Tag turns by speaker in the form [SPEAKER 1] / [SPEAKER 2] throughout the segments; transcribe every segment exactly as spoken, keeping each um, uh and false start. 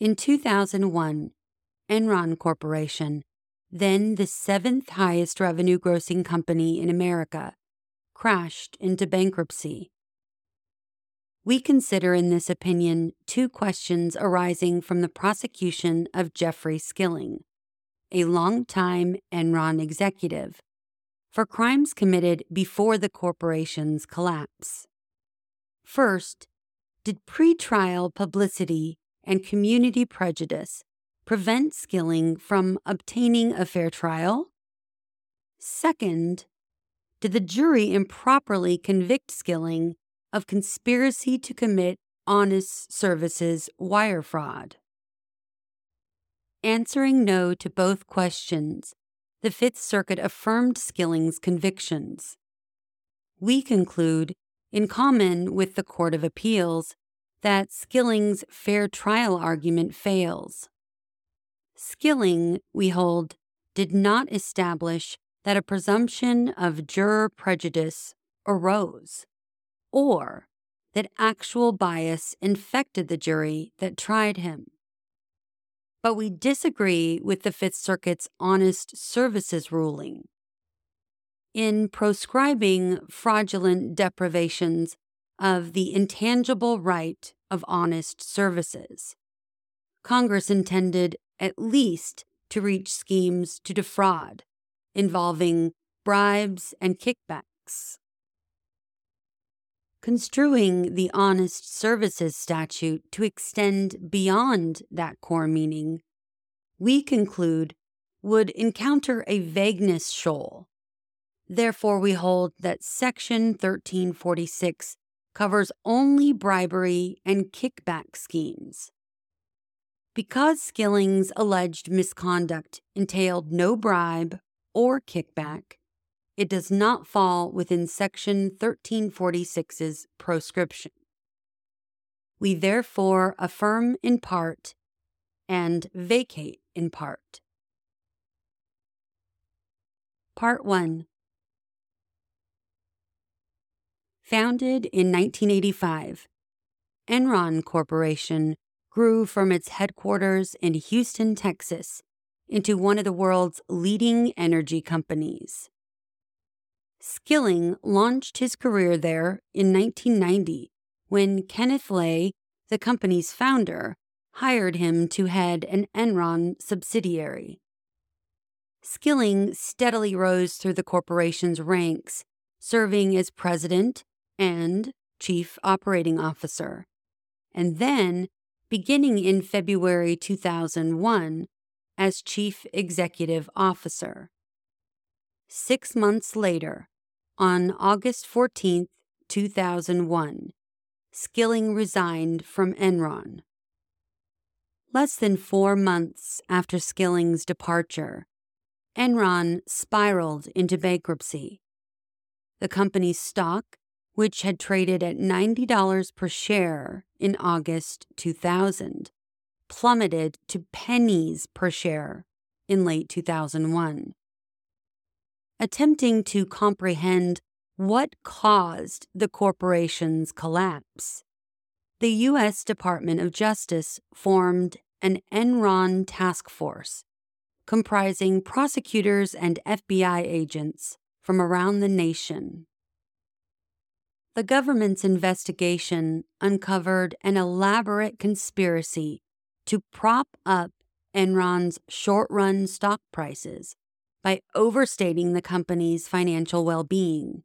[SPEAKER 1] In two thousand one, Enron Corporation, then the seventh highest revenue-grossing company in America, crashed into bankruptcy. We consider in this opinion two questions arising from the prosecution of Jeffrey Skilling, a longtime Enron executive, for crimes committed before the corporation's collapse. First, did pretrial publicity and community prejudice prevent Skilling from obtaining a fair trial? Second, did the jury improperly convict Skilling of conspiracy to commit honest services wire fraud? Answering no to both questions, the Fifth Circuit affirmed Skilling's convictions. We conclude, in common with the Court of Appeals, that Skilling's fair trial argument fails. Skilling, we hold, did not establish that a presumption of juror prejudice arose, or that actual bias infected the jury that tried him. But we disagree with the Fifth Circuit's honest services ruling. In proscribing fraudulent deprivations of the intangible right of honest services, Congress intended at least to reach schemes to defraud involving bribes and kickbacks. Construing the honest services statute to extend beyond that core meaning, we conclude would encounter a vagueness shoal. Therefore, we hold that Section thirteen forty-six covers only bribery and kickback schemes. Because Skilling's alleged misconduct entailed no bribe or kickback, it does not fall within Section thirteen forty-six's proscription. We therefore affirm in part and vacate in part. Part one. Founded in nineteen eighty-five, Enron Corporation grew from its headquarters in Houston, Texas, into one of the world's leading energy companies. Skilling launched his career there in nineteen ninety when Kenneth Lay, the company's founder, hired him to head an Enron subsidiary. Skilling steadily rose through the corporation's ranks, serving as president and chief operating officer, and then, beginning in February two thousand one, as chief executive officer. Six months later, on August fourteenth, two thousand one, Skilling resigned from Enron. Less than four months after Skilling's departure, Enron spiraled into bankruptcy. The company's stock, which had traded at ninety dollars per share in August two thousand, plummeted to pennies per share in late two thousand one. Attempting to comprehend what caused the corporation's collapse, the U S Department of Justice formed an Enron task force comprising prosecutors and F B I agents from around the nation. The government's investigation uncovered an elaborate conspiracy to prop up Enron's short-run stock prices by overstating the company's financial well-being.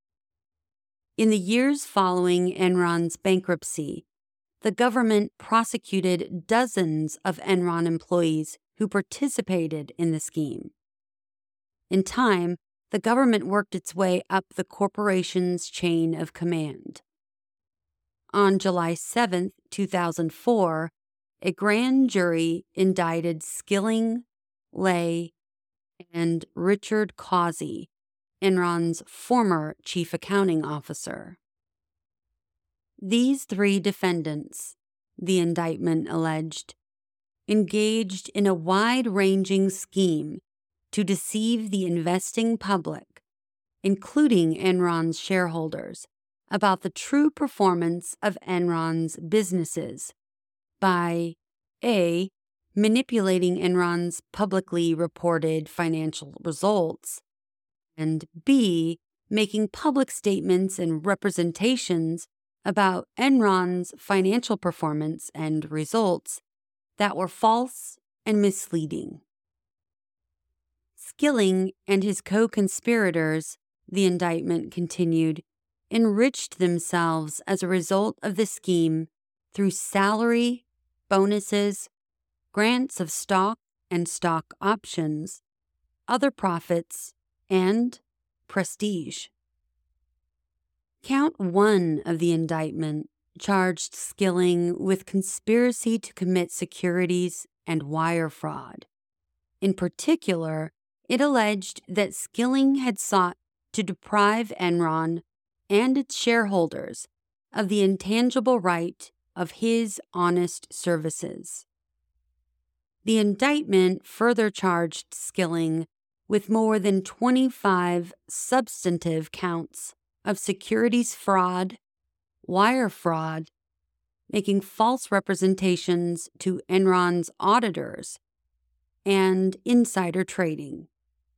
[SPEAKER 1] In the years following Enron's bankruptcy, the government prosecuted dozens of Enron employees who participated in the scheme. In time, the government worked its way up the corporation's chain of command. On July seventh, two thousand four, a grand jury indicted Skilling, Lay, and Richard Causey, Enron's former chief accounting officer. These three defendants, the indictment alleged, engaged in a wide-ranging scheme to deceive the investing public, including Enron's shareholders, about the true performance of Enron's businesses by A. Manipulating Enron's publicly reported financial results, and B. Making public statements and representations about Enron's financial performance and results that were false and misleading. Skilling and his co-conspirators, the indictment continued, enriched themselves as a result of the scheme through salary, bonuses, grants of stock and stock options, other profits, and prestige. Count one of the indictment charged Skilling with conspiracy to commit securities and wire fraud. In particular, it alleged that Skilling had sought to deprive Enron and its shareholders of the intangible right of his honest services. The indictment further charged Skilling with more than twenty-five substantive counts of securities fraud, wire fraud, making false representations to Enron's auditors, and insider trading.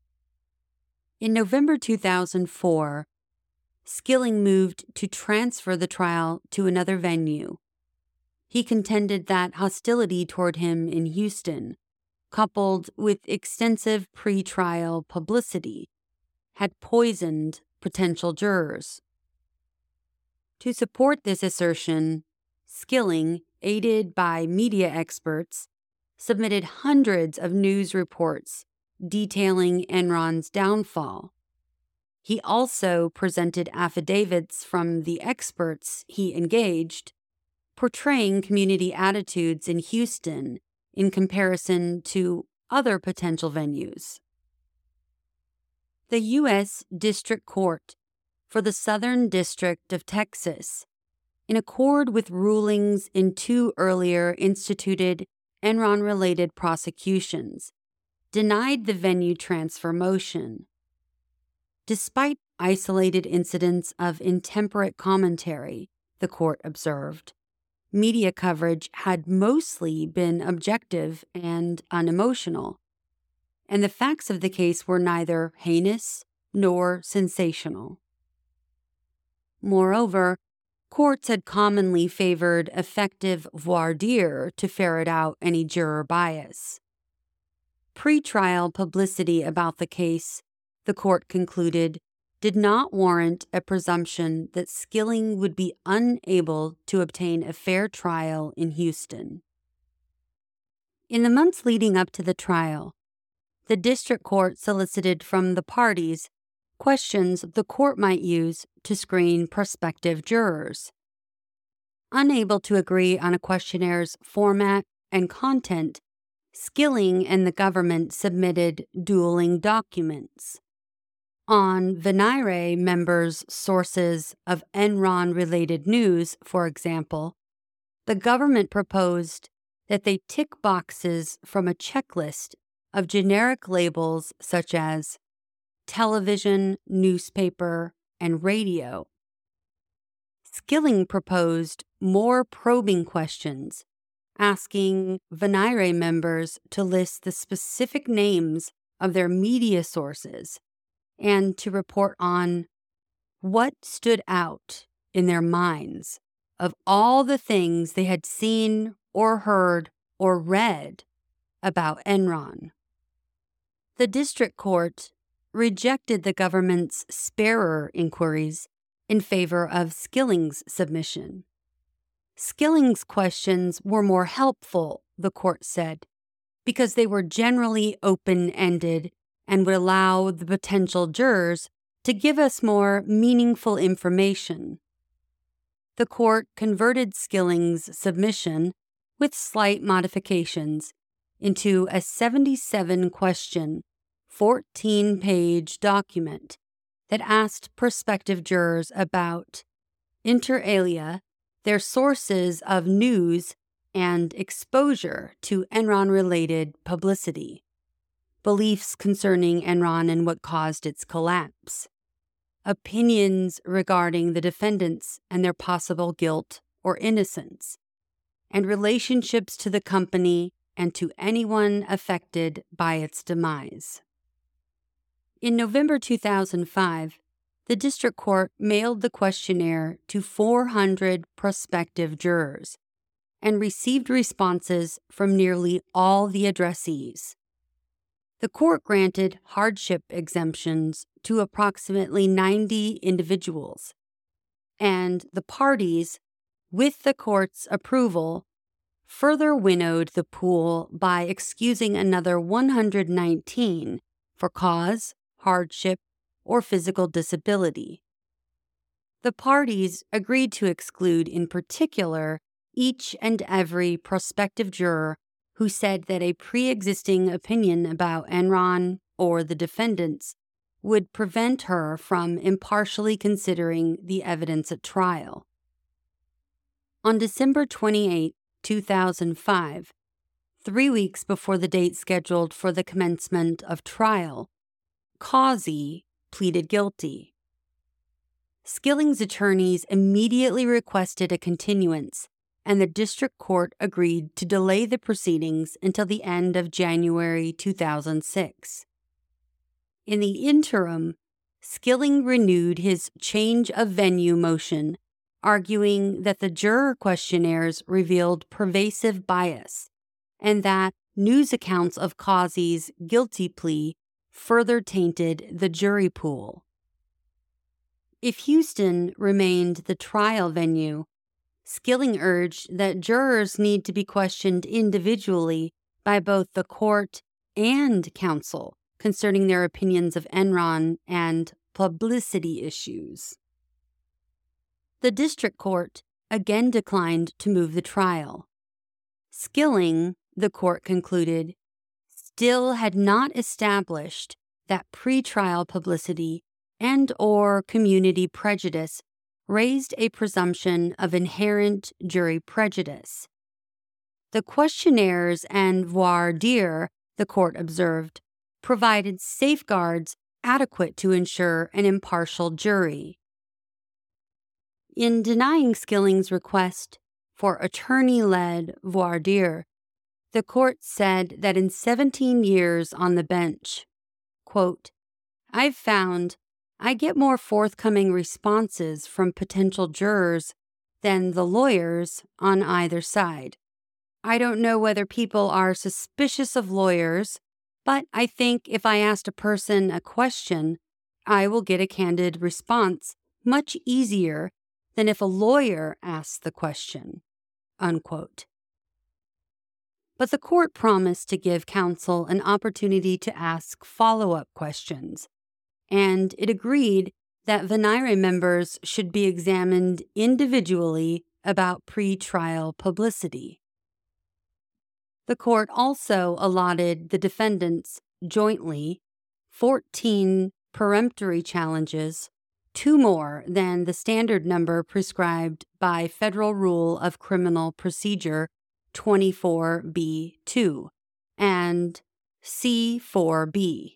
[SPEAKER 1] In November two thousand four, Skilling moved to transfer the trial to another venue. He contended that hostility toward him in Houston, coupled with extensive pre-trial publicity, had poisoned potential jurors. To support this assertion, Skilling, aided by media experts, submitted hundreds of news reports detailing Enron's downfall. He also presented affidavits from the experts he engaged, portraying community attitudes in Houston in comparison to other potential venues. The U S District Court for the Southern District of Texas, in accord with rulings in two earlier instituted Enron-related prosecutions, denied the venue transfer motion. Despite isolated incidents of intemperate commentary, the court observed, media coverage had mostly been objective and unemotional, and the facts of the case were neither heinous nor sensational. Moreover, courts had commonly favored effective voir dire to ferret out any juror bias. Pre-trial publicity about the case, the court concluded, did not warrant a presumption that Skilling would be unable to obtain a fair trial in Houston. In the months leading up to the trial, the district court solicited from the parties questions the court might use to screen prospective jurors. Unable to agree on a questionnaires format and content, Skilling and the government submitted dueling documents. On Venire members' sources of Enron-related news, for example, the government proposed that they tick boxes from a checklist of generic labels such as television, newspaper, and radio. Skilling proposed more probing questions, asking Venire members to list the specific names of their media sources and to report on what stood out in their minds of all the things they had seen or heard or read about Enron. The district court rejected the government's sparer inquiries in favor of Skilling's submission. Skilling's questions were more helpful, the court said, because they were generally open-ended and would allow the potential jurors to give us more meaningful information. The court converted Skilling's submission, with slight modifications, into a seventy-seven question, fourteen-page document that asked prospective jurors about, inter alia, their sources of news and exposure to Enron-related publicity, beliefs concerning Enron and what caused its collapse, opinions regarding the defendants and their possible guilt or innocence, and relationships to the company and to anyone affected by its demise. In November two thousand five, the district court mailed the questionnaire to four hundred prospective jurors and received responses from nearly all the addressees. The court granted hardship exemptions to approximately ninety individuals, and the parties, with the court's approval, further winnowed the pool by excusing another one hundred nineteen for cause, hardship, or physical disability. The parties agreed to exclude, in particular, each and every prospective juror who said that a pre-existing opinion about Enron or the defendants would prevent her from impartially considering the evidence at trial. On December twenty-eighth, two thousand five, three weeks before the date scheduled for the commencement of trial, Causey pleaded guilty. Skilling's attorneys immediately requested a continuance, and the district court agreed to delay the proceedings until the end of January two thousand six. In the interim, Skilling renewed his change of venue motion, arguing that the juror questionnaires revealed pervasive bias and that news accounts of Causey's guilty plea further tainted the jury pool. If Houston remained the trial venue, Skilling urged that jurors need to be questioned individually by both the court and counsel concerning their opinions of Enron and publicity issues. The district court again declined to move the trial. Skilling, the court concluded, still had not established that pretrial publicity and or community prejudice raised a presumption of inherent jury prejudice. The questionnaires and voir dire, the court observed, provided safeguards adequate to ensure an impartial jury. In denying Skilling's request for attorney-led voir dire, the court said that in seventeen years on the bench, quote, "I've found I get more forthcoming responses from potential jurors than the lawyers on either side. I don't know whether people are suspicious of lawyers, but I think if I asked a person a question, I will get a candid response much easier than if a lawyer asks the question." Unquote. But the court promised to give counsel an opportunity to ask follow-up questions, and it agreed that Venire members should be examined individually about pre-trial publicity. The court also allotted the defendants jointly fourteen peremptory challenges, two more than the standard number prescribed by Federal Rule of Criminal Procedure twenty-four B two and C four B.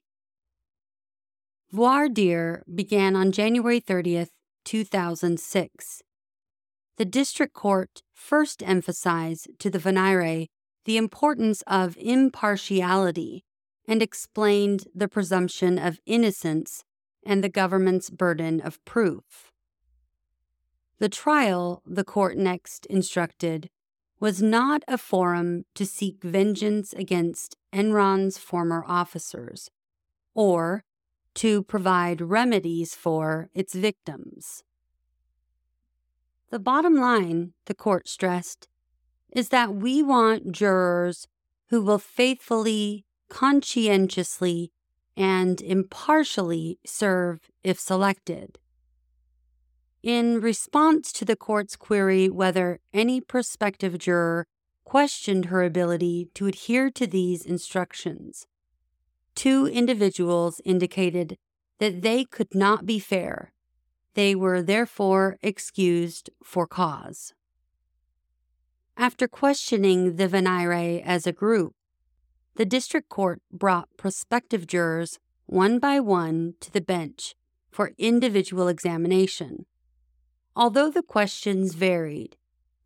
[SPEAKER 1] Voir dire began on January thirtieth, two thousand six. The district court first emphasized to the Venire the importance of impartiality and explained the presumption of innocence and the government's burden of proof. The trial, the court next instructed, was not a forum to seek vengeance against Enron's former officers or to provide remedies for its victims. The bottom line, the court stressed, is that we want jurors who will faithfully, conscientiously, and impartially serve if selected. In response to the court's query whether any prospective juror questioned her ability to adhere to these instructions, two individuals indicated that they could not be fair. They were therefore excused for cause. After questioning the Venire as a group, the district court brought prospective jurors one by one to the bench for individual examination. Although the questions varied,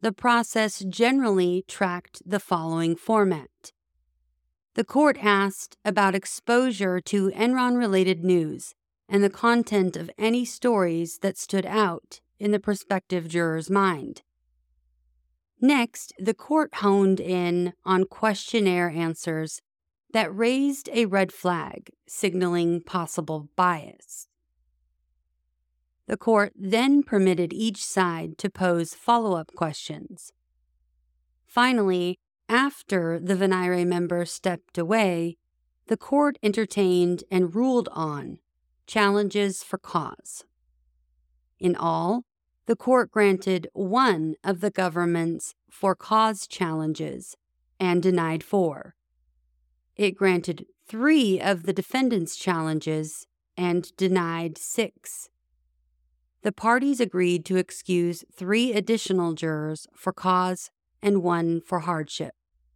[SPEAKER 1] the process generally tracked the following format. The court asked about exposure to Enron-related news and the content of any stories that stood out in the prospective juror's mind. Next, the court honed in on questionnaire answers that raised a red flag, signaling possible bias. The court then permitted each side to pose follow-up questions. Finally, after the Venire member stepped away, the court entertained and ruled on challenges for cause. In all, the court granted one of the government's for cause challenges and denied four. It granted three of the defendant's challenges and denied six. The parties agreed to excuse three additional jurors for cause and one for hardship.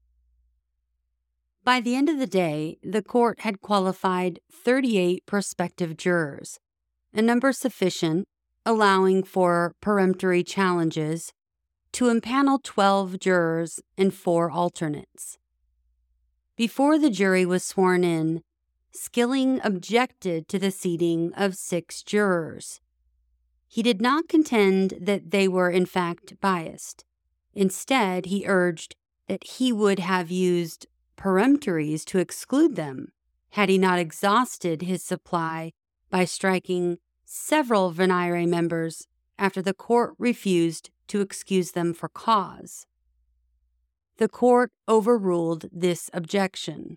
[SPEAKER 1] By the end of the day, the court had qualified thirty-eight prospective jurors, a number sufficient, allowing for peremptory challenges, to impanel twelve jurors and four alternates. Before the jury was sworn in, Skilling objected to the seating of six jurors. He did not contend that they were in fact biased. Instead, he urged that he would have used peremptories to exclude them had he not exhausted his supply by striking several Venire members after the court refused to excuse them for cause. The court overruled this objection.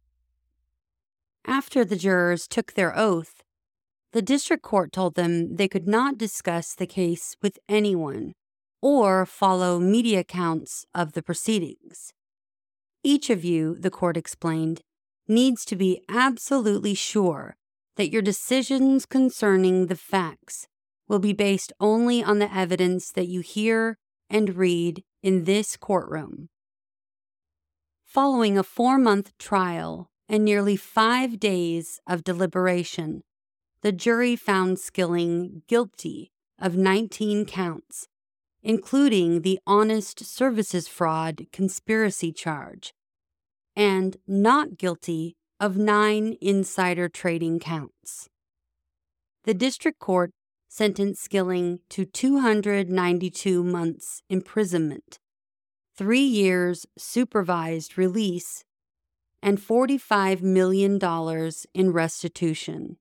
[SPEAKER 1] After the jurors took their oath, the district court told them they could not discuss the case with anyone or follow media accounts of the proceedings. Each of you, the court explained, needs to be absolutely sure that your decisions concerning the facts will be based only on the evidence that you hear and read in this courtroom. Following a four-month trial and nearly five days of deliberation, the jury found Skilling guilty of nineteen counts, including the honest services fraud conspiracy charge, and not guilty of nine insider trading counts. The district court sentenced Skilling to two hundred ninety-two months imprisonment, three years supervised release, and forty-five million dollars in restitution.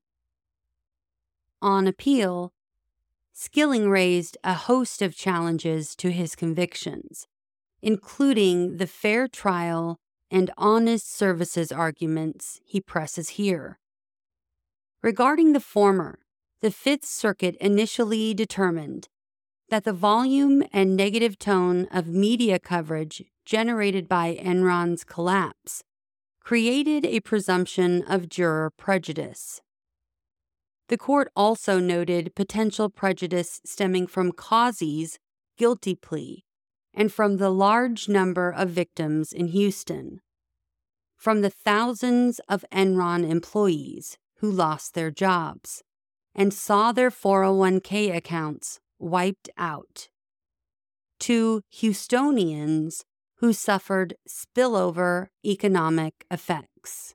[SPEAKER 1] On appeal, Skilling raised a host of challenges to his convictions, including the fair trial and honest services arguments he presses here. Regarding the former, the Fifth Circuit initially determined that the volume and negative tone of media coverage generated by Enron's collapse created a presumption of juror prejudice. The court also noted potential prejudice stemming from Causey's guilty plea and from the large number of victims in Houston, from the thousands of Enron employees who lost their jobs and saw their four oh one k accounts wiped out, to Houstonians who suffered spillover economic effects.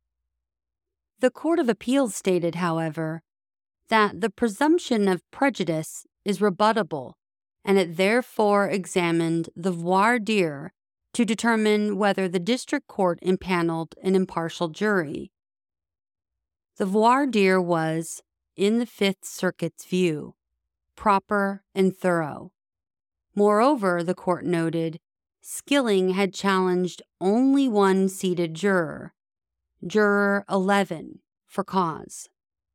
[SPEAKER 1] The Court of Appeals stated, however, that the presumption of prejudice is rebuttable, and it therefore examined the voir dire to determine whether the district court impaneled an impartial jury. The voir dire was, in the Fifth Circuit's view, proper and thorough. Moreover, the court noted, Skilling had challenged only one seated juror, Juror eleven, for cause.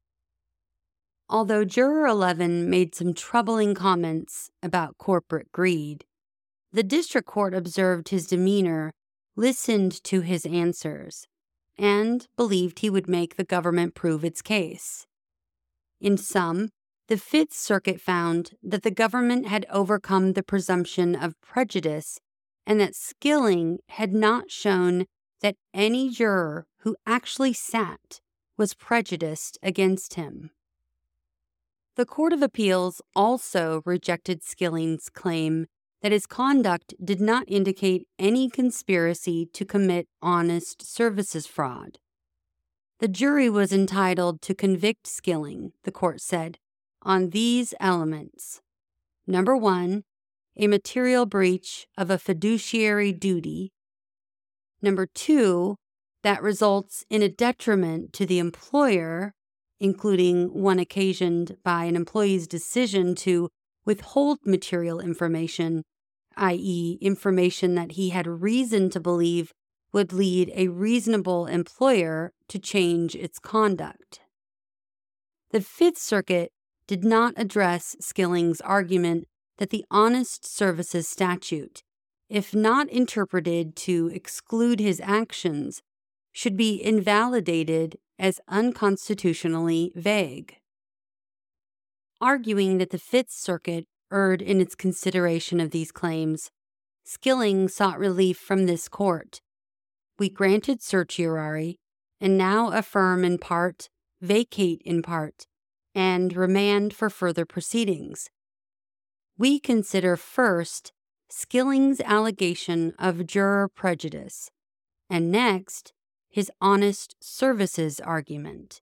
[SPEAKER 1] Although Juror eleven made some troubling comments about corporate greed, the district court observed his demeanor, listened to his answers, and believed he would make the government prove its case. In sum, the Fifth Circuit found that the government had overcome the presumption of prejudice and that Skilling had not shown that any juror who actually sat was prejudiced against him. The Court of Appeals also rejected Skilling's claim that his conduct did not indicate any conspiracy to commit honest services fraud. The jury was entitled to convict Skilling, the court said, on these elements. Number one, a material breach of a fiduciary duty. Number two, that results in a detriment to the employer, including one occasioned by an employee's decision to withhold material information, that is, information that he had reason to believe would lead a reasonable employer to change its conduct. The Fifth Circuit did not address Skilling's argument that the Honest Services Statute, if not interpreted to exclude his actions, should be invalidated as unconstitutionally vague. Arguing that the Fifth Circuit erred in its consideration of these claims, Skilling sought relief from this court. We granted certiorari and now affirm in part, vacate in part, and remand for further proceedings. We consider first Skilling's allegation of juror prejudice, and next his honest services argument.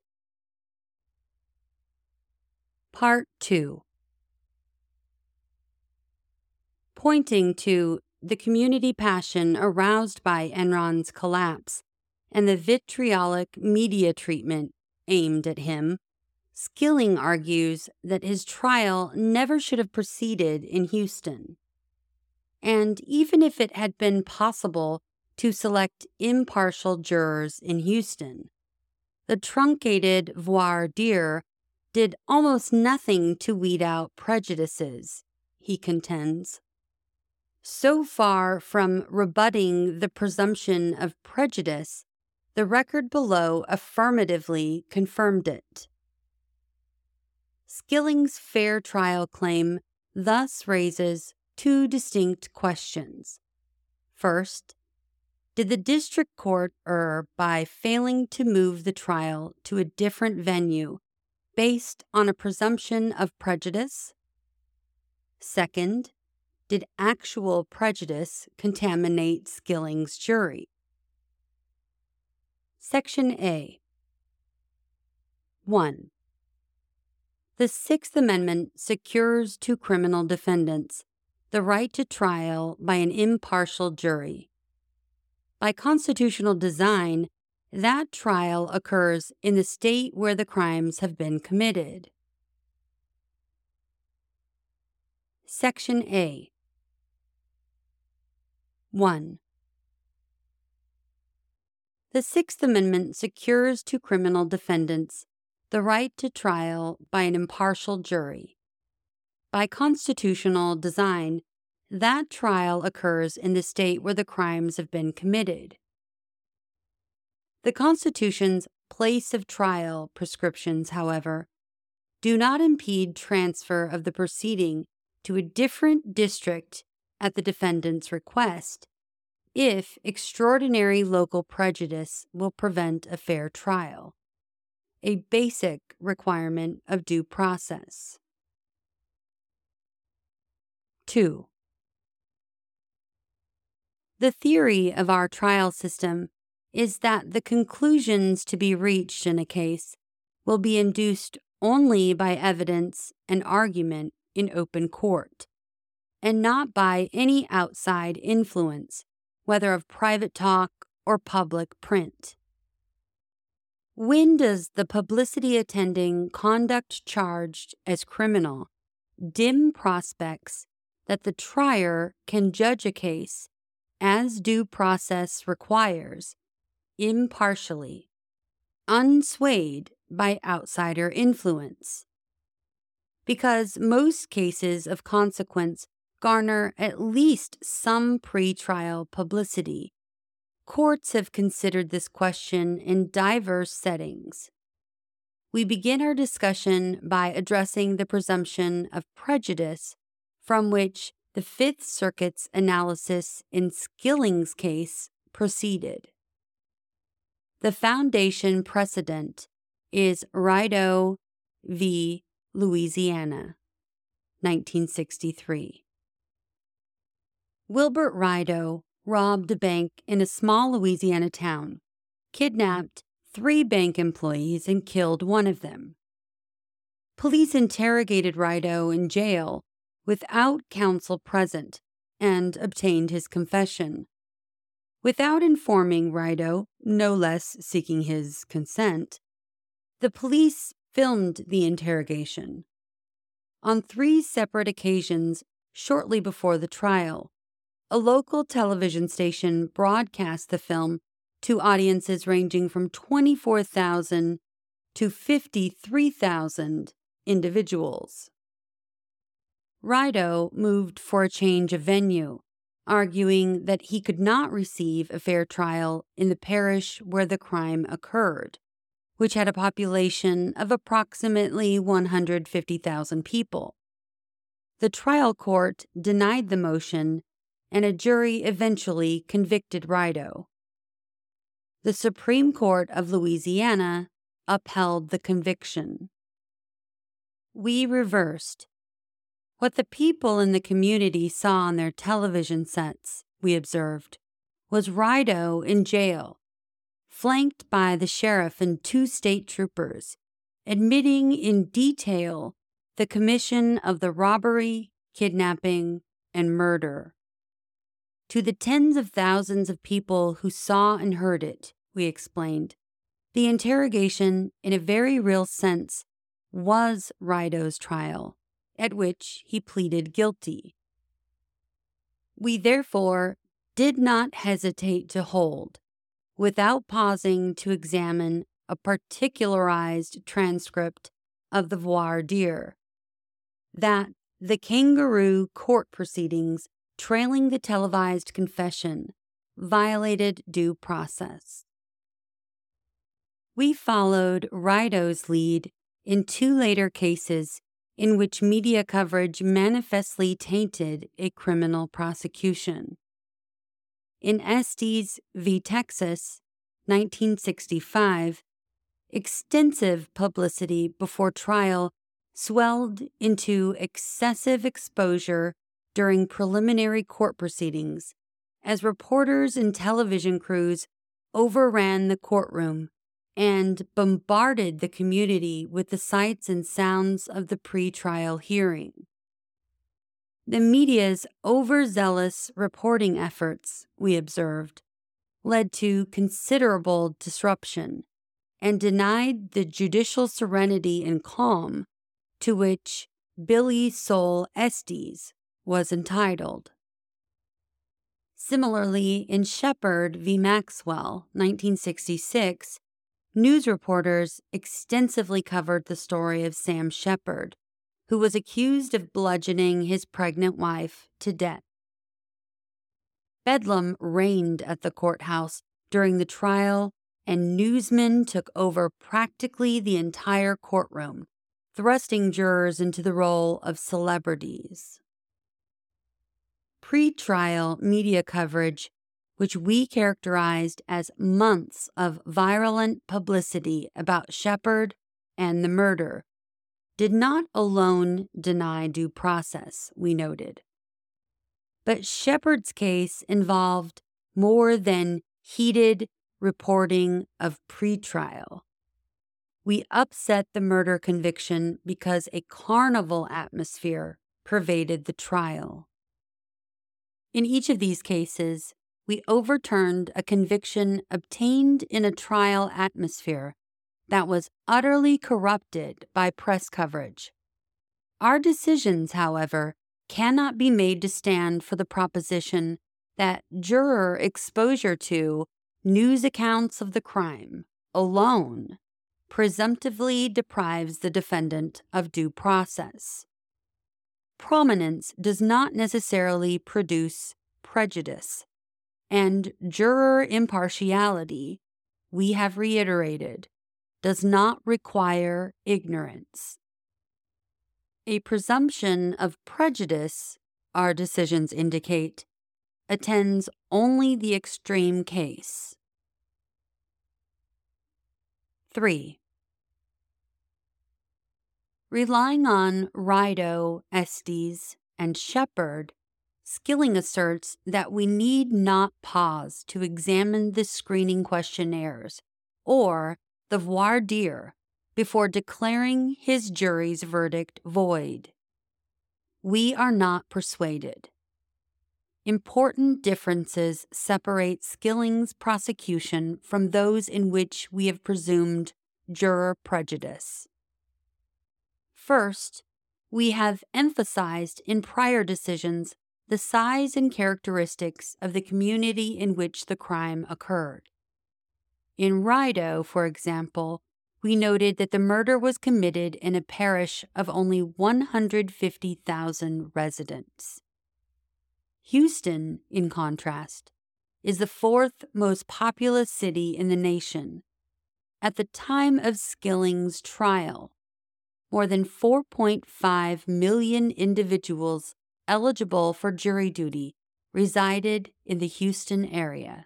[SPEAKER 1] Part two. Pointing to the community passion aroused by Enron's collapse and the vitriolic media treatment aimed at him, Skilling argues that his trial never should have proceeded in Houston. And even if it had been possible to select impartial jurors in Houston, the truncated voir dire did almost nothing to weed out prejudices, he contends. So far from rebutting the presumption of prejudice, the record below affirmatively confirmed it. Skilling's fair trial claim thus raises two distinct questions. First, did the district court err by failing to move the trial to a different venue based on a presumption of prejudice? Second, did actual prejudice contaminate Skilling's jury? Section A. one. The Sixth Amendment secures to criminal defendants the right to trial by an impartial jury. By constitutional design, that trial occurs in the state where the crimes have been committed. Section A. one. The Sixth Amendment secures to criminal defendants the right to trial by an impartial jury. By constitutional design, that trial occurs in the state where the crimes have been committed. The Constitution's place of trial prescriptions, however, do not impede transfer of the proceeding to a different district at the defendant's request if extraordinary local prejudice will prevent a fair trial, a basic requirement of due process. two. The theory of our trial system is that the conclusions to be reached in a case will be induced only by evidence and argument in open court, and not by any outside influence, whether of private talk or public print. When does the publicity attending conduct charged as criminal dim prospects that the trier can judge a case as due process requires, impartially, unswayed by outsider influence? Because most cases of consequence garner at least some pre-trial publicity, courts have considered this question in diverse settings. We begin our discussion by addressing the presumption of prejudice from which the Fifth Circuit's analysis in Skilling's case proceeded. The foundation precedent is Rideau v. Louisiana, nineteen sixty-three. Wilbert Rideau robbed a bank in a small Louisiana town, kidnapped three bank employees, and killed one of them. Police interrogated Rideau in jail without counsel present and obtained his confession. Without informing Rideau, no less seeking his consent, the police filmed the interrogation. On three separate occasions shortly before the trial, a local television station broadcast the film to audiences ranging from twenty-four thousand to fifty-three thousand individuals. Rideau moved for a change of venue, arguing that he could not receive a fair trial in the parish where the crime occurred, which had a population of approximately one hundred fifty thousand people. The trial court denied the motion, and a jury eventually convicted Rideau. The Supreme Court of Louisiana upheld the conviction. We reversed. What the people in the community saw on their television sets, we observed, was Rideau in jail, flanked by the sheriff and two state troopers, admitting in detail the commission of the robbery, kidnapping, and murder. To the tens of thousands of people who saw and heard it, we explained, the interrogation, in a very real sense, was Rideau's trial, at which he pleaded guilty. We therefore did not hesitate to hold, without pausing to examine a particularized transcript of the voir dire, that the kangaroo court proceedings trailing the televised confession violated due process. We followed Rideau's lead in two later cases in which media coverage manifestly tainted a criminal prosecution. In Estes v. Texas, nineteen sixty-five, extensive publicity before trial swelled into excessive exposure during preliminary court proceedings as reporters and television crews overran the courtroom and bombarded the community with the sights and sounds of the pre-trial hearing. The media's overzealous reporting efforts, we observed, led to considerable disruption and denied the judicial serenity and calm to which Billy Sol Estes was entitled. Similarly, in Shepard v. Maxwell, nineteen sixty-six, news reporters extensively covered the story of Sam Shepard, who was accused of bludgeoning his pregnant wife to death. Bedlam reigned at the courthouse during the trial, and newsmen took over practically the entire courtroom, thrusting jurors into the role of celebrities. Pre-trial media coverage, which we characterized as months of virulent publicity about Shepard and the murder, did not alone deny due process, we noted. But Shepard's case involved more than heated reporting of pre-trial. We upset the murder conviction because a carnival atmosphere pervaded the trial. In each of these cases, we overturned a conviction obtained in a trial atmosphere that was utterly corrupted by press coverage. Our decisions, however, cannot be made to stand for the proposition that juror exposure to news accounts of the crime alone presumptively deprives the defendant of due process. Prominence does not necessarily produce prejudice, and juror impartiality, we have reiterated, does not require ignorance. A presumption of prejudice, our decisions indicate, attends only the extreme case. three. Relying on Rideau, Estes, and Shepard, Skilling asserts that we need not pause to examine the screening questionnaires or the voir dire before declaring his jury's verdict void. We are not persuaded. Important differences separate Skilling's prosecution from those in which we have presumed juror prejudice. First, we have emphasized in prior decisions the size and characteristics of the community in which the crime occurred. In Rideau, for example, we noted that the murder was committed in a parish of only one hundred fifty thousand residents. Houston, in contrast, is the fourth most populous city in the nation. At the time of Skilling's trial, more than four point five million individuals eligible for jury duty resided in the Houston area.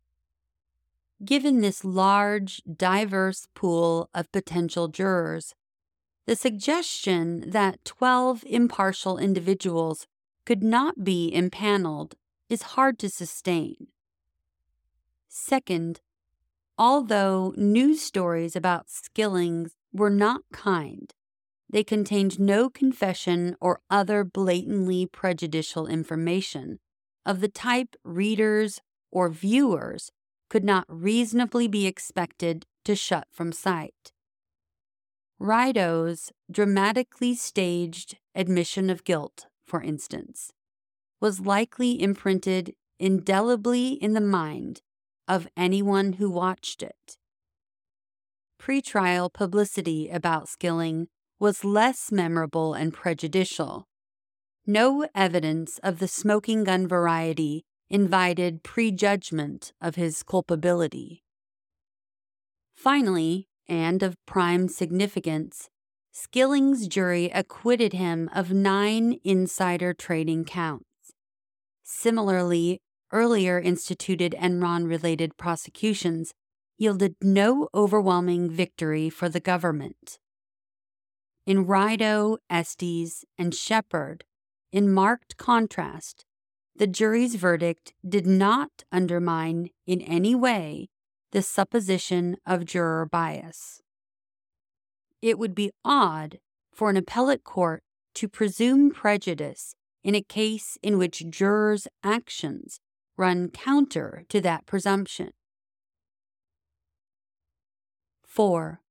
[SPEAKER 1] Given this large, diverse pool of potential jurors, the suggestion that twelve impartial individuals could not be impaneled is hard to sustain. Second, although news stories about Skilling were not kind, they contained no confession or other blatantly prejudicial information of the type readers or viewers could not reasonably be expected to shut from sight. Rideau's dramatically staged admission of guilt, for instance, was likely imprinted indelibly in the mind of anyone who watched it. Pretrial publicity about Skilling was less memorable and prejudicial. No evidence of the smoking gun variety invited prejudgment of his culpability. Finally, and of prime significance, Skilling's jury acquitted him of nine insider trading counts. Similarly, earlier instituted Enron-related prosecutions yielded no overwhelming victory for the government. In Rideau, Estes, and Shepard, in marked contrast, the jury's verdict did not undermine in any way the supposition of juror bias. It would be odd for an appellate court to presume prejudice in a case in which jurors' actions run counter to that presumption. Four.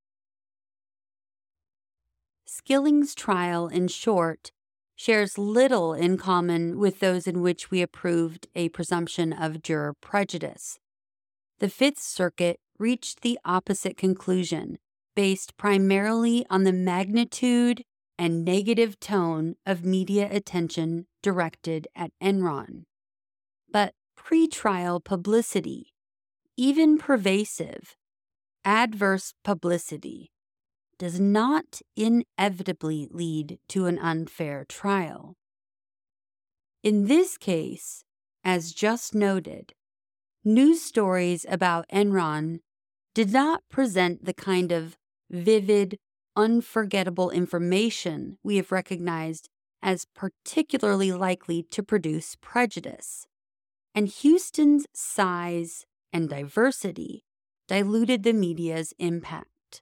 [SPEAKER 1] Skilling's trial, in short, shares little in common with those in which we approved a presumption of juror prejudice. The Fifth Circuit reached the opposite conclusion, based primarily on the magnitude and negative tone of media attention directed at Enron. But pretrial publicity, even pervasive, adverse publicity, does not inevitably lead to an unfair trial. In this case, as just noted, news stories about Enron did not present the kind of vivid, unforgettable information we have recognized as particularly likely to produce prejudice, and Houston's size and diversity diluted the media's impact.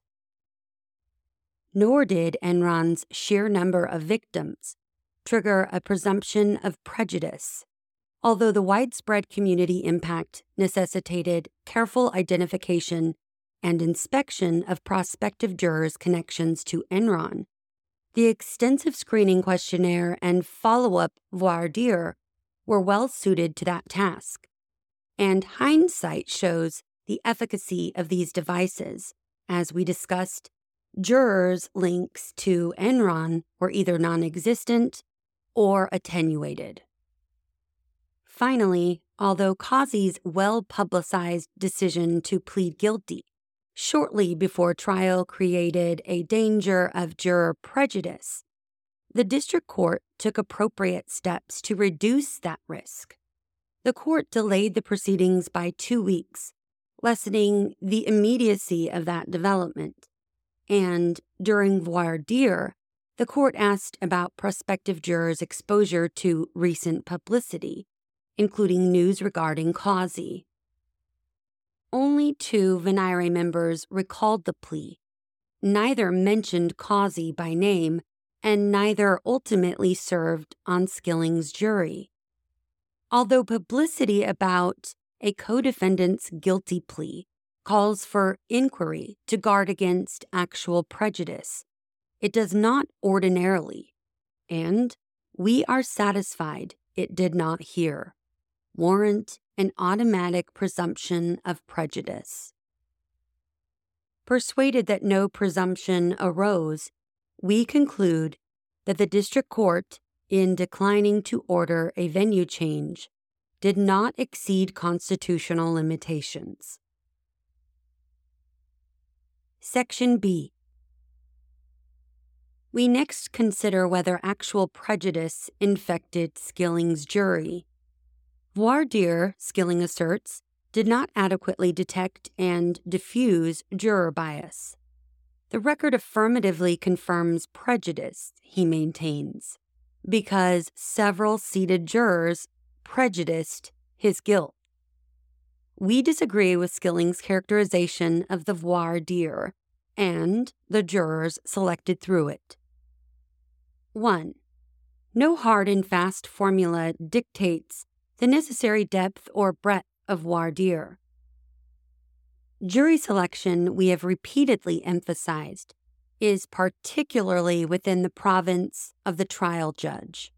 [SPEAKER 1] Nor did Enron's sheer number of victims trigger a presumption of prejudice, although the widespread community impact necessitated careful identification and inspection of prospective jurors' connections to Enron. The extensive screening questionnaire and follow-up voir dire were well suited to that task, and hindsight shows the efficacy of these devices. As we discussed, jurors' links to Enron were either non-existent or attenuated. Finally, although Causey's well-publicized decision to plead guilty shortly before trial created a danger of juror prejudice, the district court took appropriate steps to reduce that risk. The court delayed the proceedings by two weeks, lessening the immediacy of that development, and during voir dire, The court asked about prospective jurors' exposure to recent publicity, including news regarding Causey. Only two Venire members recalled the plea. Neither mentioned Causey by name, and neither ultimately served on Skilling's jury. Although publicity about a co-defendant's guilty plea calls for inquiry to guard against actual prejudice, it does not ordinarily, and we are satisfied it did not here, warrant an automatic presumption of prejudice. Persuaded that no presumption arose, we conclude that the district court, in declining to order a venue change, did not exceed constitutional limitations. Section B. We next consider whether actual prejudice infected Skilling's jury. Voir dire, Skilling asserts, did not adequately detect and diffuse juror bias. The record affirmatively confirms prejudice, he maintains, because several seated jurors prejudiced his guilt. We disagree with Skilling's characterization of the voir dire and the jurors selected through it. one. No hard and fast formula dictates the necessary depth or breadth of voir dire. Jury selection, we have repeatedly emphasized, is particularly within the province of the trial judge.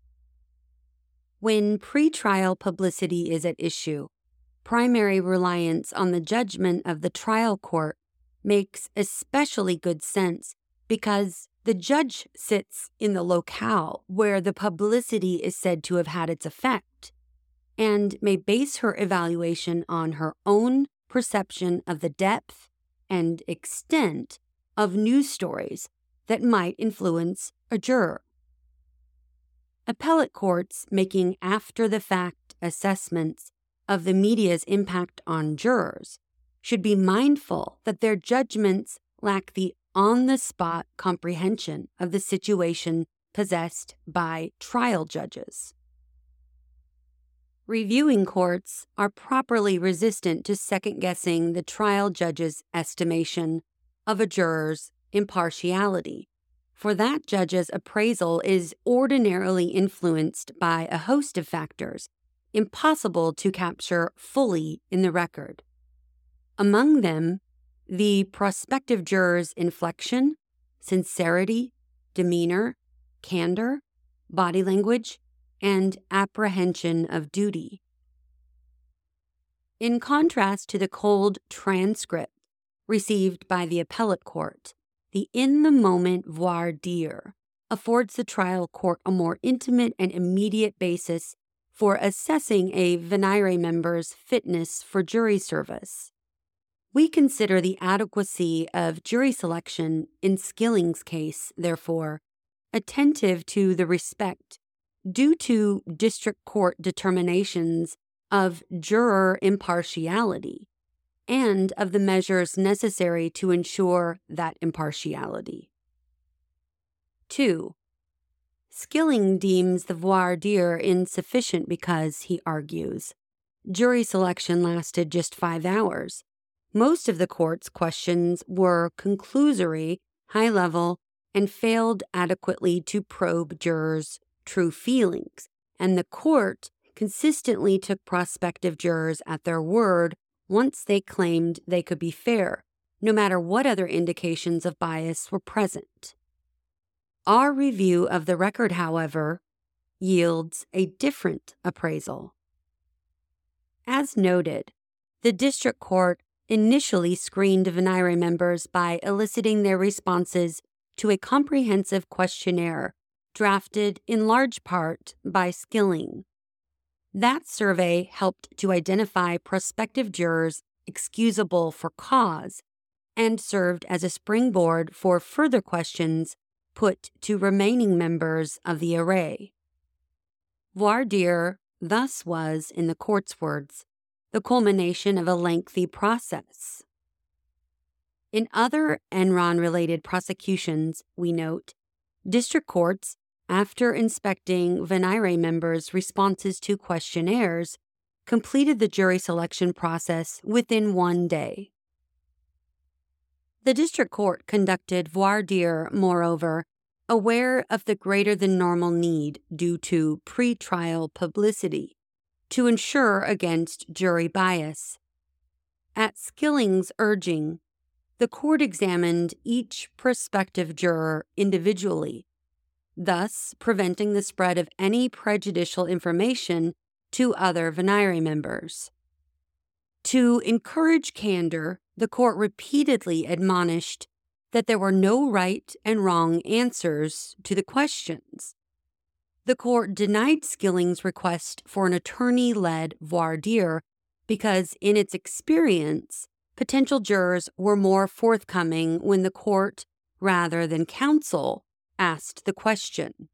[SPEAKER 1] When pretrial publicity is at issue, primary reliance on the judgment of the trial court makes especially good sense because the judge sits in the locale where the publicity is said to have had its effect and may base her evaluation on her own perception of the depth and extent of news stories that might influence a juror. Appellate courts making after-the-fact assessments of the media's impact on jurors should be mindful that their judgments lack the on-the-spot comprehension of the situation possessed by trial judges. Reviewing courts are properly resistant to second-guessing the trial judge's estimation of a juror's impartiality, for that judge's appraisal is ordinarily influenced by a host of factors impossible to capture fully in the record. Among them, the prospective juror's inflection, sincerity, demeanor, candor, body language, and apprehension of duty. In contrast to the cold transcript received by the appellate court, the in-the-moment voir dire affords the trial court a more intimate and immediate basis for assessing a venire member's fitness for jury service. We consider the adequacy of jury selection in Skilling's case, therefore, attentive to the respect due to district court determinations of juror impartiality and of the measures necessary to ensure that impartiality. Two. Skilling deems the voir dire insufficient because, he argues, jury selection lasted just five hours. Most of the court's questions were conclusory, high-level, and failed adequately to probe jurors' true feelings, and the court consistently took prospective jurors at their word once they claimed they could be fair, no matter what other indications of bias were present. Our review of the record, however, yields a different appraisal. As noted, the district court initially screened venire members by eliciting their responses to a comprehensive questionnaire drafted in large part by Skilling. That survey helped to identify prospective jurors excusable for cause and served as a springboard for further questions put to remaining members of the array. Voir dire thus was, in the court's words, the culmination of a lengthy process. In other Enron-related prosecutions, we note, District courts, after inspecting venire members' responses to questionnaires, completed the jury selection process within one day. The district court conducted voir dire, moreover, aware of the greater-than-normal need due to pretrial publicity to ensure against jury bias. At Skilling's urging, the court examined each prospective juror individually, thus preventing the spread of any prejudicial information to other venire members. To encourage candor, the court repeatedly admonished that there were no right and wrong answers to the questions. The court denied Skilling's request for an attorney-led voir dire because, in its experience, potential jurors were more forthcoming when the court, rather than counsel, asked the question.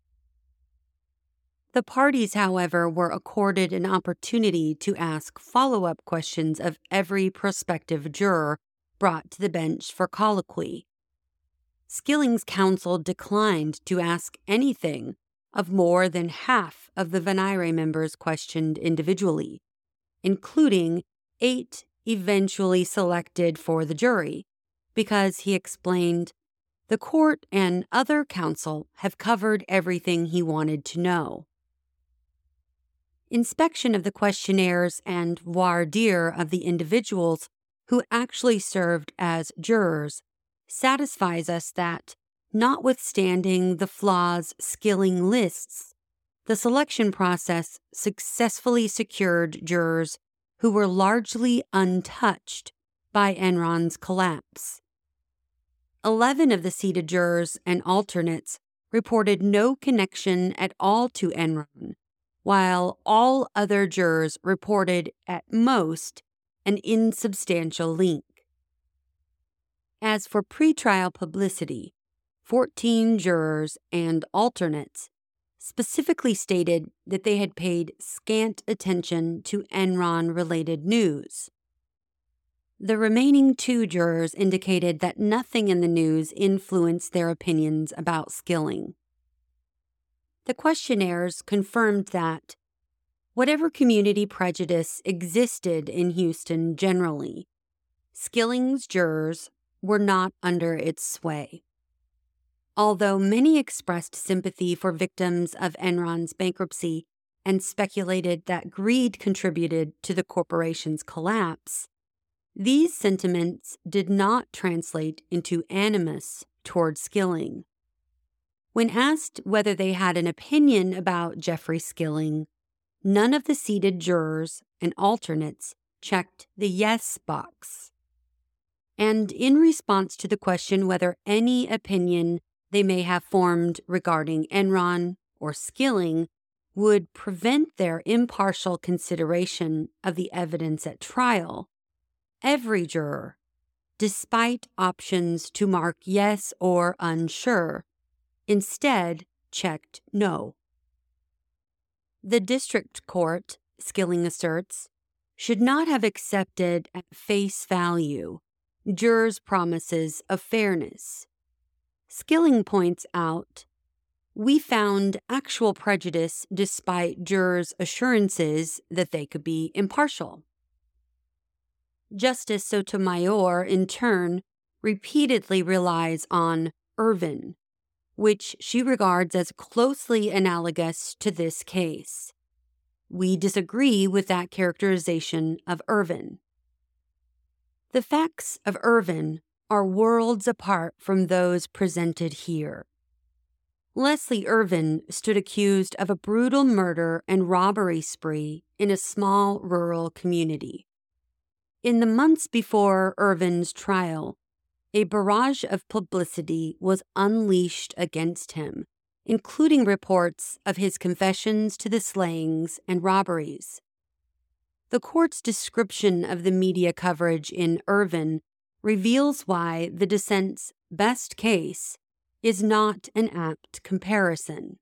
[SPEAKER 1] The parties, however, were accorded an opportunity to ask follow-up questions of every prospective juror brought to the bench for colloquy. Skilling's counsel declined to ask anything of more than half of the venire members questioned individually, including eight eventually selected for the jury, because, he explained, the court and other counsel have covered everything he wanted to know. Inspection of the questionnaires and voir dire of the individuals who actually served as jurors satisfies us that, notwithstanding the flaws Skilling lists, the selection process successfully secured jurors who were largely untouched by Enron's collapse. Eleven of the seated jurors and alternates reported no connection at all to Enron, while all other jurors reported, at most, an insubstantial link. As for pretrial publicity, fourteen jurors and alternates specifically stated that they had paid scant attention to Enron-related news. The remaining two jurors indicated that nothing in the news influenced their opinions about Skilling. The questionnaires confirmed that, whatever community prejudice existed in Houston generally, Skilling's jurors were not under its sway. Although many expressed sympathy for victims of Enron's bankruptcy and speculated that greed contributed to the corporation's collapse, these sentiments did not translate into animus toward Skilling. When asked whether they had an opinion about Jeffrey Skilling, none of the seated jurors and alternates checked the yes box. And in response to the question whether any opinion they may have formed regarding Enron or Skilling would prevent their impartial consideration of the evidence at trial, every juror, despite options to mark yes or unsure, instead checked no. The district court, Skilling asserts, should not have accepted at face value jurors' promises of fairness. Skilling points out, we found actual prejudice despite jurors' assurances that they could be impartial. Justice Sotomayor, in turn, repeatedly relies on Ervin, which she regards as closely analogous to this case. We disagree with that characterization of Ervin. The facts of Ervin are worlds apart from those presented here. Leslie Ervin stood accused of a brutal murder and robbery spree in a small rural community. In the months before Ervin's trial, a barrage of publicity was unleashed against him, including reports of his confessions to the slayings and robberies. The court's description of the media coverage in Ervin reveals why the dissent's best case is not an apt comparison.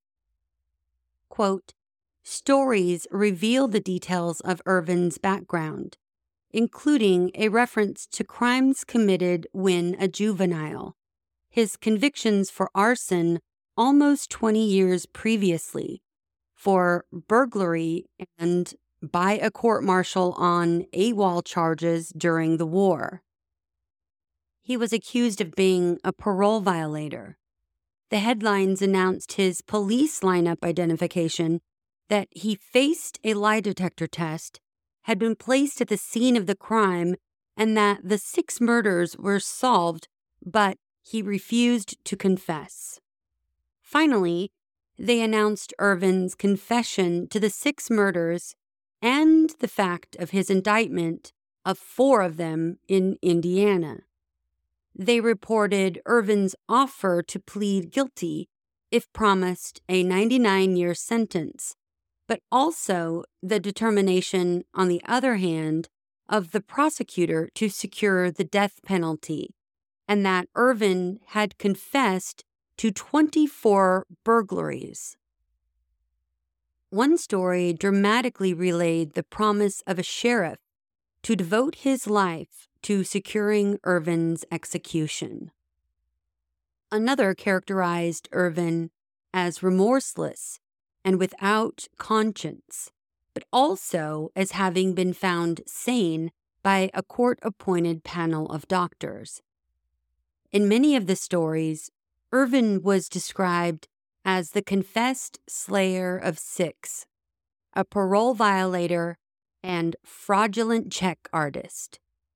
[SPEAKER 1] Quote, stories reveal the details of Ervin's background, including a reference to crimes committed when a juvenile, his convictions for arson almost twenty years previously for burglary and by a court-martial on AWOL charges during the war. He was accused of being a parole violator. The headlines announced his police lineup identification, that he faced a lie detector test, had been placed at the scene of the crime, and that the six murders were solved, but he refused to confess. Finally, they announced Ervin's confession to the six murders and the fact of his indictment of four of them in Indiana. They reported Ervin's offer to plead guilty if promised a ninety-nine-year sentence, but also the determination, on the other hand, of the prosecutor to secure the death penalty, and that Ervin had confessed to twenty-four burglaries. One story dramatically relayed the promise of a sheriff to devote his life to securing Ervin's execution. Another characterized Ervin as remorseless and without conscience, but also as having been found sane by a court-appointed panel of doctors. In many of the stories, Ervin was described as the confessed slayer of six, a parole violator, and fraudulent check artist.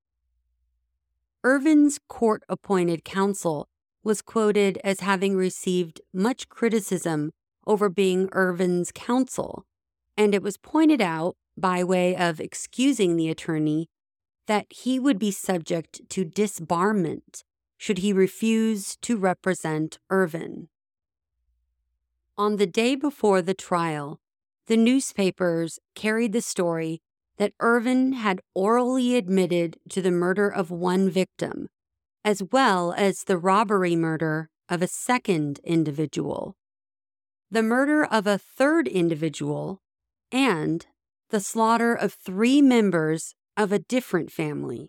[SPEAKER 1] Ervin's court-appointed counsel was quoted as having received much criticism over being Ervin's counsel, and it was pointed out, by way of excusing the attorney, that he would be subject to disbarment should he refuse to represent Ervin. On the day before the trial, the newspapers carried the story that Ervin had orally admitted to the murder of one victim, as well as the robbery murder of a second individual, the murder of a third individual, and the slaughter of three members of a different family.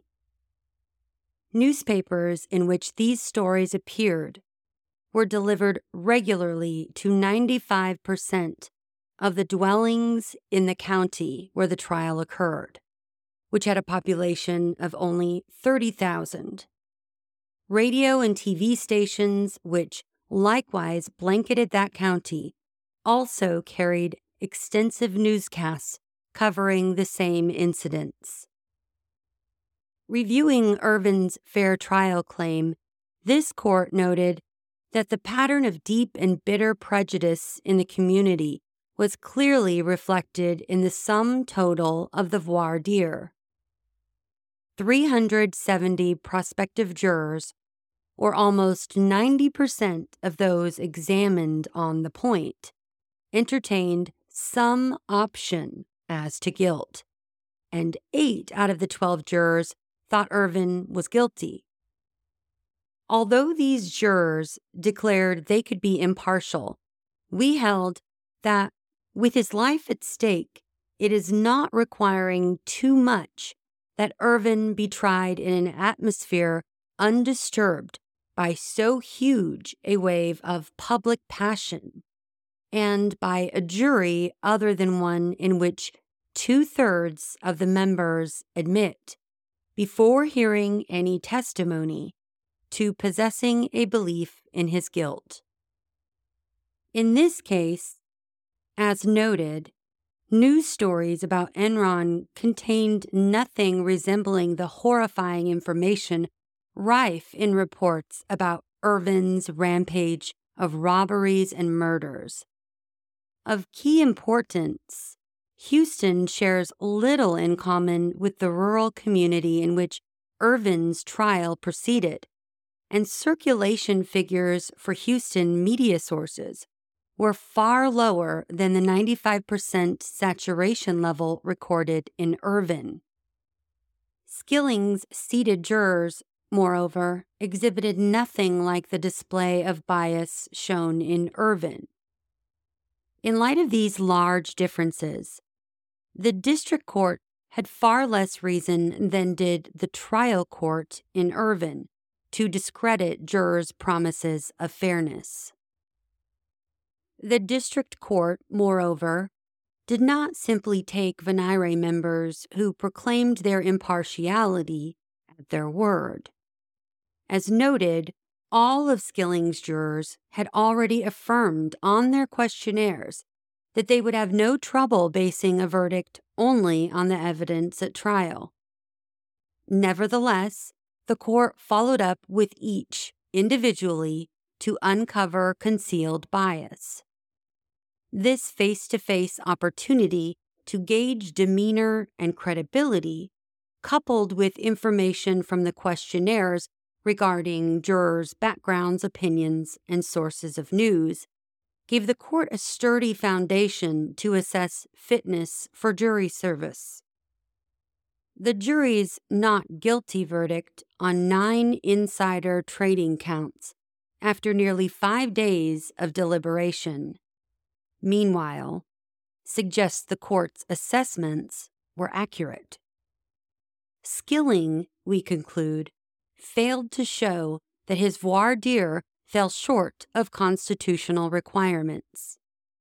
[SPEAKER 1] Newspapers in which these stories appeared were delivered regularly to ninety-five percent of the dwellings in the county where the trial occurred, which had a population of only thirty thousand. Radio and T V stations, which likewise blanketed that county, also carried extensive newscasts covering the same incidents. Reviewing Ervin's fair trial claim, this court noted that the pattern of deep and bitter prejudice in the community was clearly reflected in the sum total of the voir dire. three hundred seventy prospective jurors, or almost ninety percent of those examined on the point, entertained some option as to guilt, and eight out of the twelve jurors thought Ervin was guilty. Although these jurors declared they could be impartial, we held that, with his life at stake, it is not requiring too much that Ervin be tried in an atmosphere undisturbed by so huge a wave of public passion, and by a jury other than one in which two-thirds of the members admit, before hearing any testimony, to possessing a belief in his guilt. In this case, as noted, news stories about Enron contained nothing resembling the horrifying information rife in reports about Ervin's rampage of robberies and murders. Of key importance, Houston shares little in common with the rural community in which Ervin's trial proceeded, and circulation figures for Houston media sources were far lower than the ninety-five percent saturation level recorded in Ervin. Skilling's seated jurors, moreover, exhibited nothing like the display of bias shown in Ervin. In light of these large differences, the district court had far less reason than did the trial court in Ervin to discredit jurors' promises of fairness. The district court, moreover, did not simply take Venire members who proclaimed their impartiality at their word. As noted, all of Skilling's jurors had already affirmed on their questionnaires that they would have no trouble basing a verdict only on the evidence at trial. Nevertheless, the court followed up with each individually to uncover concealed bias. This face-to-face opportunity to gauge demeanor and credibility, coupled with information from the questionnaires regarding jurors' backgrounds, opinions, and sources of news, gave the court a sturdy foundation to assess fitness for jury service. The jury's not guilty verdict on nine insider trading counts after nearly five days of deliberation, meanwhile, suggests the court's assessments were accurate. Skilling, we conclude, failed to show that his voir dire fell short of constitutional requirements.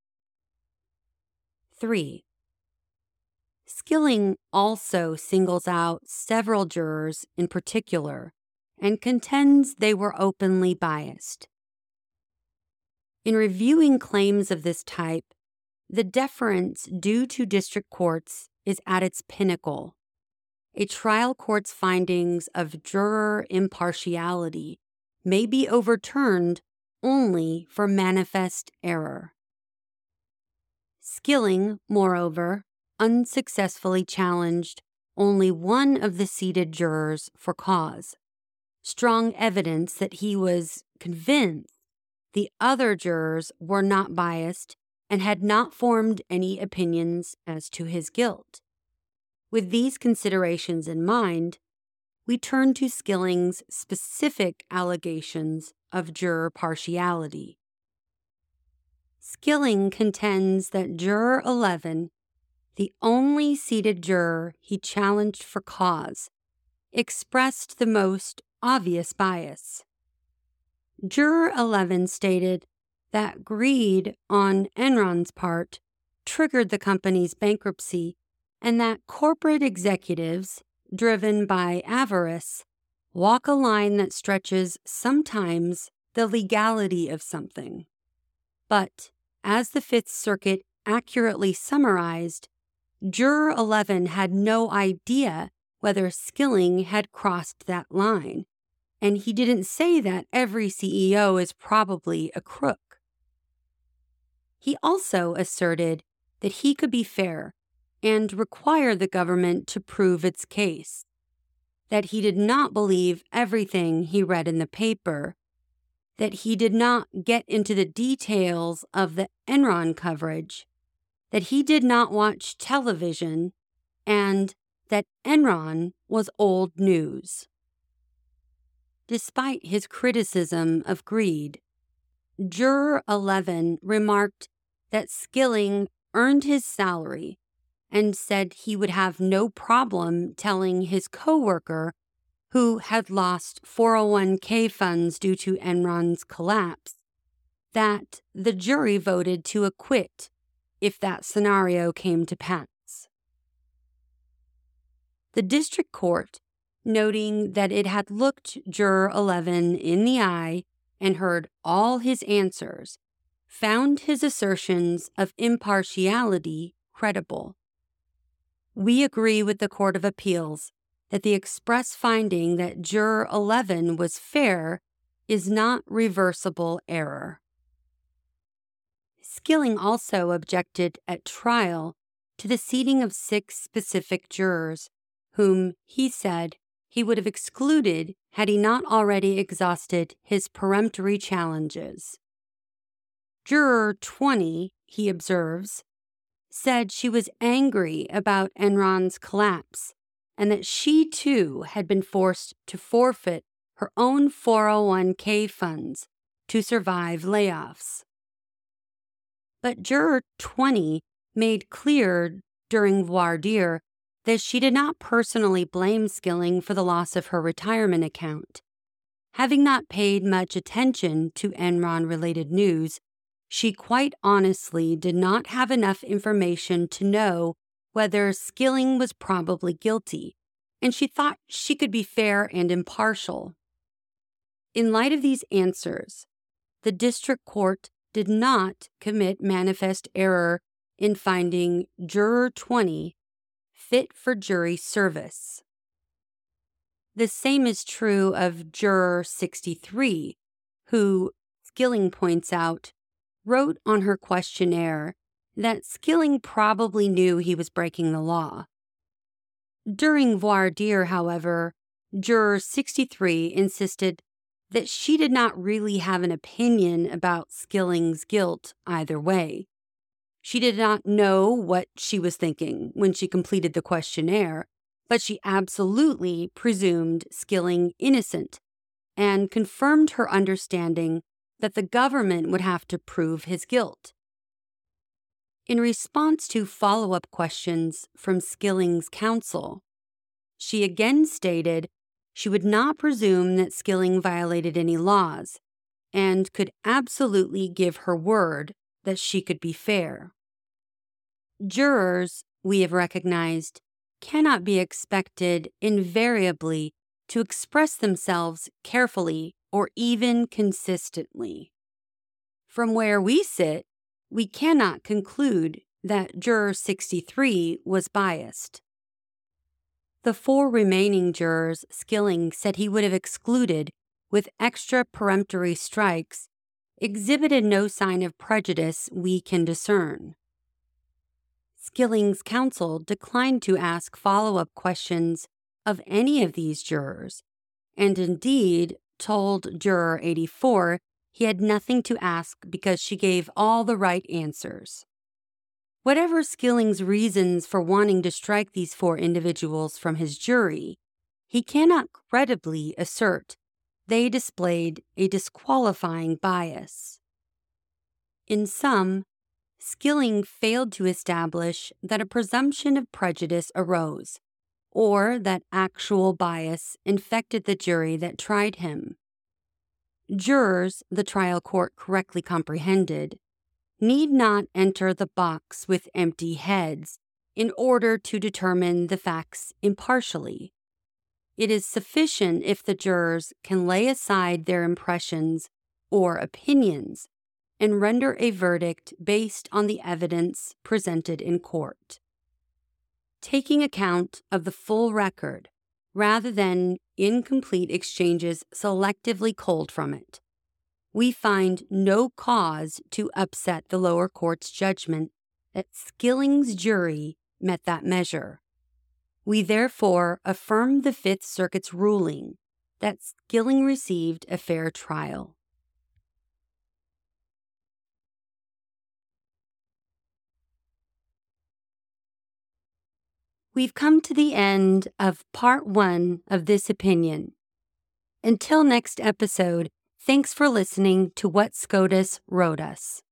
[SPEAKER 1] three. Skilling also singles out several jurors in particular and contends they were openly biased. In reviewing claims of this type, the deference due to district courts is at its pinnacle. A trial court's findings of juror impartiality may be overturned only for manifest error. Skilling, moreover, unsuccessfully challenged only one of the seated jurors for cause, strong evidence that he was convinced the other jurors were not biased and had not formed any opinions as to his guilt. With these considerations in mind, we turn to Skilling's specific allegations of juror partiality. Skilling contends that Juror eleven, the only seated juror he challenged for cause, expressed the most obvious bias. Juror eleven stated that greed on Enron's part triggered the company's bankruptcy and that corporate executives, driven by avarice, walk a line that stretches sometimes the legality of something. But, as the Fifth Circuit accurately summarized, Juror eleven had no idea whether Skilling had crossed that line, and he didn't say that every C E O is probably a crook. He also asserted that he could be fair and require the government to prove its case, that he did not believe everything he read in the paper, that he did not get into the details of the Enron coverage, that he did not watch television, and that Enron was old news. Despite his criticism of greed, Juror eleven remarked that Skilling earned his salary and said he would have no problem telling his coworker, who had lost four oh one k funds due to Enron's collapse, that the jury voted to acquit if that scenario came to pass. The district court, noting that it had looked Juror eleven in the eye and heard all his answers, found his assertions of impartiality credible. We agree with the Court of Appeals that the express finding that Juror eleven was fair is not reversible error. Skilling also objected at trial to the seating of six specific jurors, whom, he said, he would have excluded had he not already exhausted his peremptory challenges. Juror twenty, he observes, said she was angry about Enron's collapse and that she too had been forced to forfeit her own four oh one k funds to survive layoffs. But Juror twenty made clear during voir dire that she did not personally blame Skilling for the loss of her retirement account. Having not paid much attention to Enron-related news, She quite honestly did not have enough information to know whether Skilling was probably guilty, and she thought she could be fair and impartial. In light of these answers, the district court did not commit manifest error in finding Juror twenty fit for jury service. The same is true of Juror sixty-three, who, Skilling points out, wrote on her questionnaire that Skilling probably knew he was breaking the law. During voir dire, however, Juror sixty-three insisted that she did not really have an opinion about Skilling's guilt either way. She did not know what she was thinking when she completed the questionnaire, but she absolutely presumed Skilling innocent and confirmed her understanding that the government would have to prove his guilt. In response to follow-up questions from Skilling's counsel, she again stated she would not presume that Skilling violated any laws and could absolutely give her word that she could be fair. Jurors, we have recognized, cannot be expected invariably to express themselves carefully or even consistently. From where we sit, we cannot conclude that Juror sixty-three was biased. The four remaining jurors Skilling said he would have excluded with extra peremptory strikes exhibited no sign of prejudice we can discern. Skilling's counsel declined to ask follow-up questions of any of these jurors, and indeed told Juror eighty-four he had nothing to ask because she gave all the right answers. Whatever Skilling's reasons for wanting to strike these four individuals from his jury, he cannot credibly assert they displayed a disqualifying bias. In sum, Skilling failed to establish that a presumption of prejudice arose, or that actual bias infected the jury that tried him. Jurors, the trial court correctly comprehended, need not enter the box with empty heads in order to determine the facts impartially. It is sufficient if the jurors can lay aside their impressions or opinions and render a verdict based on the evidence presented in court. Taking account of the full record rather than incomplete exchanges selectively culled from it, we find no cause to upset the lower court's judgment that Skilling's jury met that measure. We therefore affirm the Fifth Circuit's ruling that Skilling received a fair trial. We've come to the end of part one of this opinion. Until next episode, thanks for listening to What SCOTUS Wrote Us.